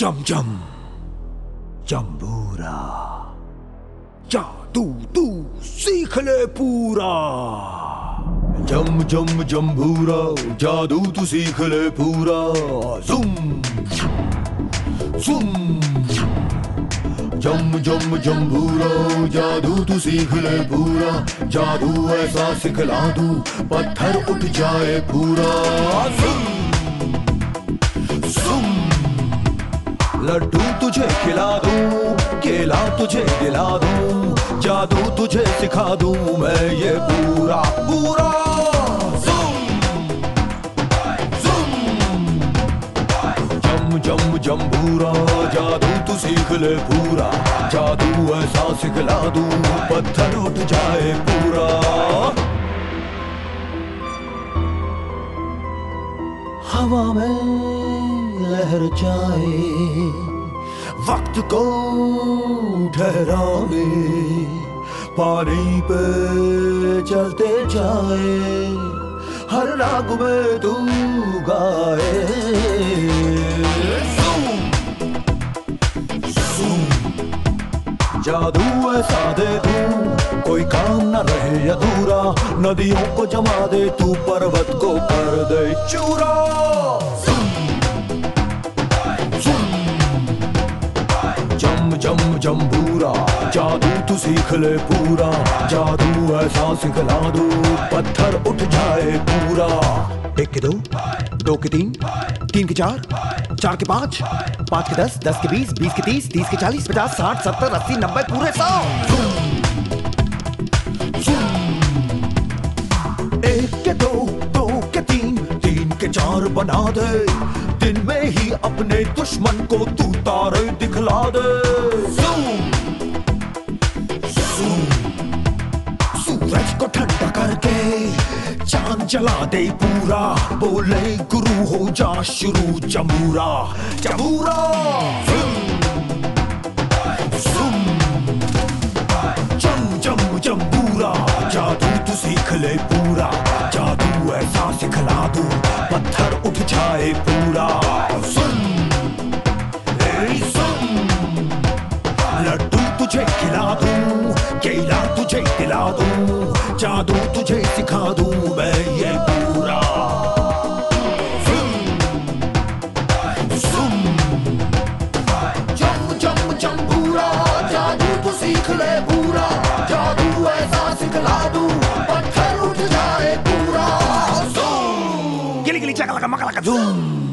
जम जम जम्बूरा, जादू तू सीख ले पूरा। जम जम जम्बूरा, जादू तू सीख ले पूरा। जुम जुम जम जम जम्बूरा, जादू तू सीख ले पूरा। जादू ऐसा सिखला दूं पत्थर उठ जाए पूरा। जुम जुम लड्डू तुझे खिला दूं, केला तुझे दिला दूं, जादू तुझे सिखा दूं मैं ये पूरा पूरा। जम जम जम्बूरा, जादू तू सीख ले पूरा। जादू ऐसा सिखला दूं पत्थर उठ जाए पूरा। हवा में लहर जाए, वक्त को ठहराए, पानी पे चलते जाए, हर राग में तू गाए। जादू ऐसा दे दूं कोई काम न रहे अधूरा। नदियों को जमा दे तू, पर्वत को कर दे चूरा। जम जम जम्बूरा, जादू तू सीख ले पूरा। जादू ऐसा सिखला दूं पत्थर उठ जाए पूरा। 1 के 2, 2 के 3, 3 के 4, 4 के 5, 5 के 10, 10 के 20, 20 के 30, 30 के 40, 50, 60, 70, 80, 90 पूरे 100। 1 के 2, 2 के 3, 3 के 4 बना दे। दिन में ही अपने दुश्मन को तू तारे दिखला दे। सूरज को ठंडा करके चांद जला दे पूरा। बोले गुरु हो जा शुरू जमूरा जमूरा। जम जम जम्बूरा, जादू तू सीख ले पूरा। जादू ऐसा सिखला दूं पत्थर उठ जाए पूरा। सुन लड्डू तुझे खिला दूं, केला तुझे दिला दूं, जादू तुझे सिखा दूं मैं ये पूरा। जम जम जम्बूरा, जादू तू सीख ले पूरा। जादू ऐसा सिखला दूं पत्थर उठ जाए पूरा। गिली गिली चका लगा मका लगा धूम।